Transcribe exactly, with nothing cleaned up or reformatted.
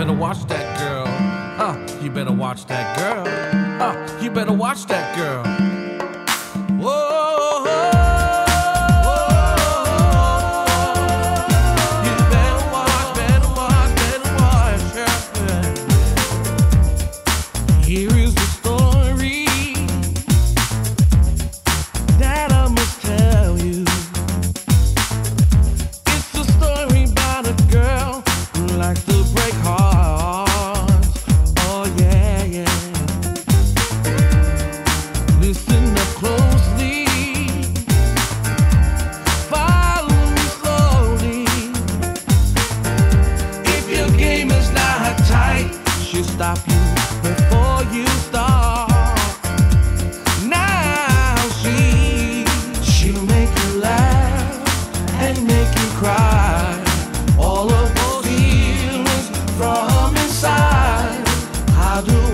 better watch that girl. Uh, you better watch that girl. Uh, you better watch that girl. Whoa. Here is the story that I must tell you. It's a story about a girl who likes to break hearts. Oh yeah, yeah. Listen up closely, follow me slowly. If your game is not tight, she'll stop you before you start. Now she, she'll make you laugh and make you cry. All of those feelings from inside. How do